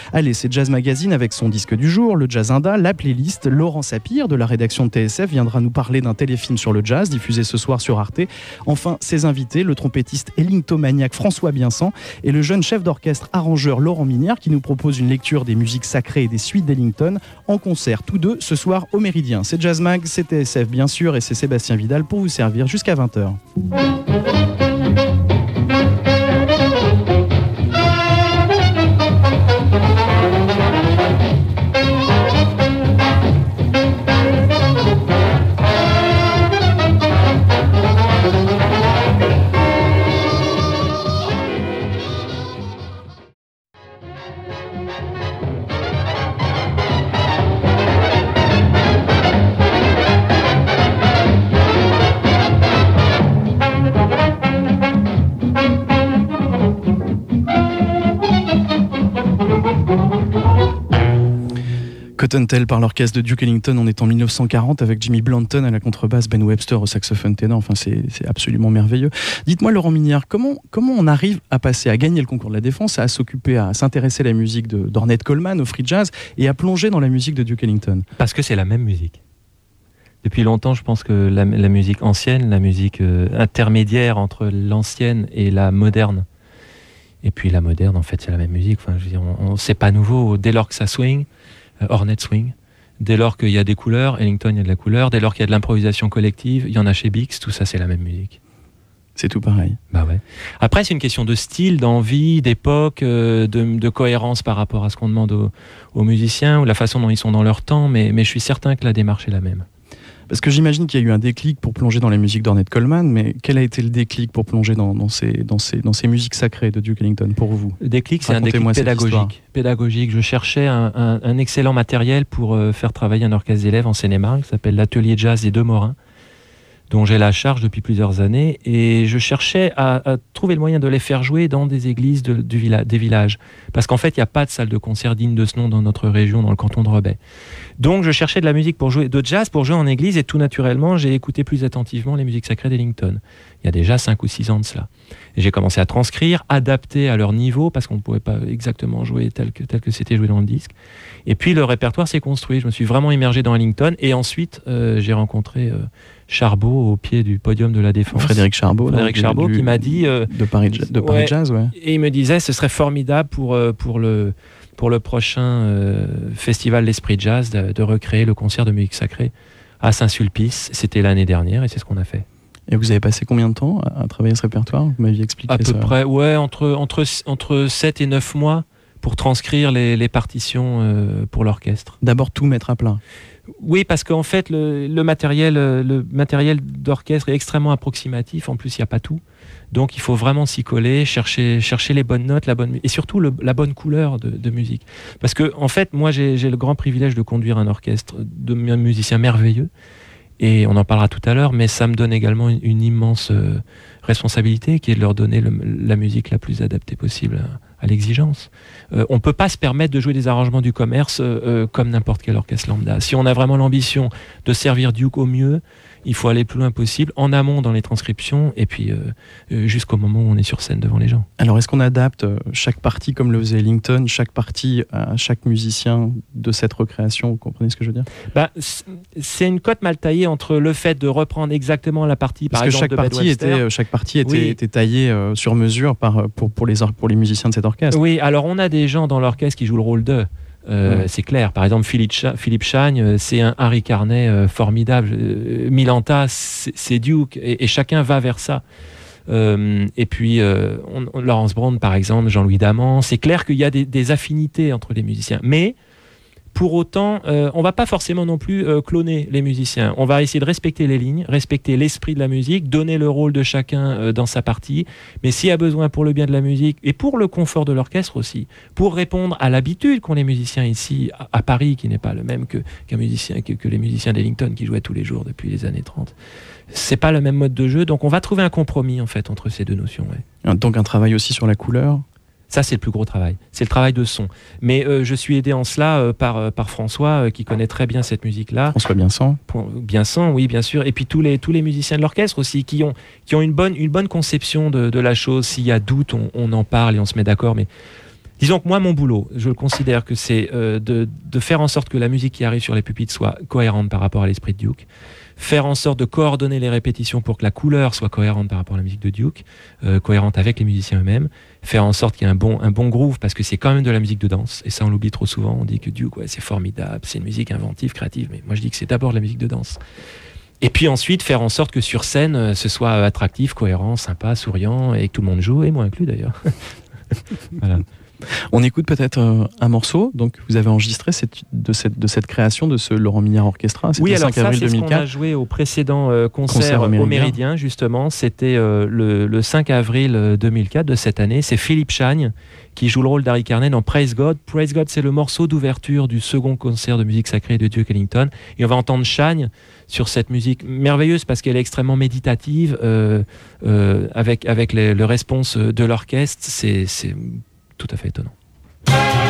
Allez, c'est Jazz Magazine avec son disque du jour, le Jazz Inda, la playlist. Laurent Sapir de la rédaction de TSF viendra nous parler d'un téléfilm sur le jazz diffusé ce soir sur Arte. Enfin, ses invités, le trompettiste ellingtomaniaque François Biensan et le jeune chef d'orchestre arrangeur Laurent Minière qui nous propose une lecture des musiques sacrées et des suites d'Ellington en concert, tous deux ce soir au Méridien. C'est Jazz Mag, c'est TSF bien sûr et c'est Sébastien Vidal pour vous servir jusqu'à 20h. Cottontail par l'orchestre de Duke Ellington, on est en 1940 avec Jimmy Blanton à la contrebasse, Ben Webster au saxophone ténor, enfin c'est absolument merveilleux. Dites-moi Laurent Minière, comment on arrive à passer, à gagner le concours de la Défense, à s'occuper, à s'intéresser à la musique d'Ornette Coleman, au free jazz et à plonger dans la musique de Duke Ellington? Parce que c'est la même musique. Depuis longtemps, je pense que la musique ancienne, la musique intermédiaire entre l'ancienne et la moderne, et puis la moderne en fait c'est la même musique, enfin, je veux dire, c'est pas nouveau, dès lors que ça swing, Ornette swing. Dès lors qu'il y a des couleurs, Ellington, il y a de la couleur. Dès lors qu'il y a de l'improvisation collective, il y en a chez Bix, tout ça, c'est la même musique. C'est tout pareil. Bah ouais. Après, c'est une question de style, d'envie, d'époque, de cohérence par rapport à ce qu'on demande aux musiciens, ou la façon dont ils sont dans leur temps, mais je suis certain que la démarche est la même. Parce que j'imagine qu'il y a eu un déclic pour plonger dans la musique d'Ornette Coleman, mais quel a été le déclic pour plonger dans ces musiques sacrées de Duke Ellington pour vous? Le déclic, c'est un déclic pédagogique. Je cherchais un excellent matériel pour faire travailler un orchestre d'élèves en Seine-et-Marne, qui s'appelle l'Atelier Jazz des Deux Morins, dont j'ai la charge depuis plusieurs années, et je cherchais à trouver le moyen de les faire jouer dans des églises des villages. Parce qu'en fait, il n'y a pas de salle de concert digne de ce nom dans notre région, dans le canton de Rebais. Donc je cherchais de la musique de jazz pour jouer en église, et tout naturellement, j'ai écouté plus attentivement les musiques sacrées d'Ellington. Il y a déjà 5 ou 6 ans de cela. Et j'ai commencé à transcrire, adapter à leur niveau, parce qu'on ne pouvait pas exactement jouer tel que c'était joué dans le disque. Et puis le répertoire s'est construit. Je me suis vraiment immergé dans Ellington, et ensuite j'ai rencontré Charbot au pied du podium de la Défense. Frédéric Charbot qui m'a dit de Paris Jazz, ouais. Et il me disait ce serait formidable pour le prochain festival l'Esprit Jazz de recréer le concert de musique sacrée à Saint-Sulpice. C'était l'année dernière et c'est ce qu'on a fait. Et vous avez passé combien de temps à travailler ce répertoire? Vous m'aviez expliqué à peu près, ouais, entre 7 et 9 mois pour transcrire les partitions pour l'orchestre. D'abord tout mettre à plat. Oui, parce qu'en fait, le matériel d'orchestre est extrêmement approximatif. En plus, il n'y a pas tout. Donc, il faut vraiment s'y coller, chercher les bonnes notes, et surtout la bonne couleur de musique. Parce que, en fait, moi, j'ai le grand privilège de conduire un orchestre de musiciens merveilleux. Et on en parlera tout à l'heure, mais ça me donne également une immense responsabilité qui est de leur donner la musique la plus adaptée possible à l'exigence. On ne peut pas se permettre de jouer des arrangements du commerce comme n'importe quel orchestre lambda. Si on a vraiment l'ambition de servir Duke au mieux, il faut aller le plus loin possible, en amont dans les transcriptions, et puis jusqu'au moment où on est sur scène devant les gens. Alors, est-ce qu'on adapte chaque partie, comme le faisait Ellington, chaque partie à chaque musicien de cette recréation? Vous comprenez ce que je veux dire? C'est une cote mal taillée entre le fait de reprendre exactement la partie, par exemple, de Ben Webster. Chaque partie était taillée sur mesure pour les musiciens de cet orchestre. Oui, alors on a des gens dans l'orchestre qui jouent le rôle d'eux. C'est clair. Par exemple, Philippe Chagne, c'est un Harry Carney formidable. Milanta, c'est Duke, et chacun va vers ça. Et puis Laurence Brown, par exemple, Jean-Louis Daman. C'est clair qu'il y a des affinités entre les musiciens. Mais pour autant, on va pas forcément non plus cloner les musiciens. On va essayer de respecter les lignes, respecter l'esprit de la musique, donner le rôle de chacun dans sa partie. Mais s'il y a besoin pour le bien de la musique et pour le confort de l'orchestre aussi, pour répondre à l'habitude qu'ont les musiciens ici à Paris, qui n'est pas le même que les musiciens d'Ellington qui jouaient tous les jours depuis les années 30. C'est pas le même mode de jeu, donc on va trouver un compromis en fait entre ces deux notions. Ouais. Donc un travail aussi sur la couleur. Ça, c'est le plus gros travail. C'est le travail de son. Mais je suis aidé en cela par François, qui connaît très bien cette musique-là. François Biensan. Biensan, oui, bien sûr. Et puis tous les musiciens de l'orchestre aussi, qui ont une bonne conception de la chose. S'il y a doute, on en parle et on se met d'accord. Mais Disons que moi, mon boulot, je le considère que c'est de faire en sorte que la musique qui arrive sur les pupitres soit cohérente par rapport à l'esprit de Duke, faire en sorte de coordonner les répétitions pour que la couleur soit cohérente par rapport à la musique de Duke, cohérente avec les musiciens eux-mêmes, faire en sorte qu'il y ait un bon groove, parce que c'est quand même de la musique de danse, et ça on l'oublie trop souvent, on dit que Duke, ouais, c'est formidable, c'est une musique inventive, créative, mais moi je dis que c'est d'abord de la musique de danse. Et puis ensuite, faire en sorte que sur scène, ce soit attractif, cohérent, sympa, souriant, et que tout le monde joue, et moi inclus d'ailleurs. Voilà. On écoute peut-être un morceau. Donc, vous avez enregistré de cette création de ce Laurent Mignard Orchestra. Oui, alors 5 avril ça, c'est 2004. Ce qu'on a joué au précédent concert au Méridien, justement. C'était le 5 avril 2004 de cette année. C'est Philippe Chagne qui joue le rôle d'Harry Carney dans Praise God. Praise God, c'est le morceau d'ouverture du second concert de musique sacrée de Duke Ellington. Et on va entendre Chagne sur cette musique merveilleuse parce qu'elle est extrêmement méditative, avec le response de l'orchestre. C'est tout à fait étonnant.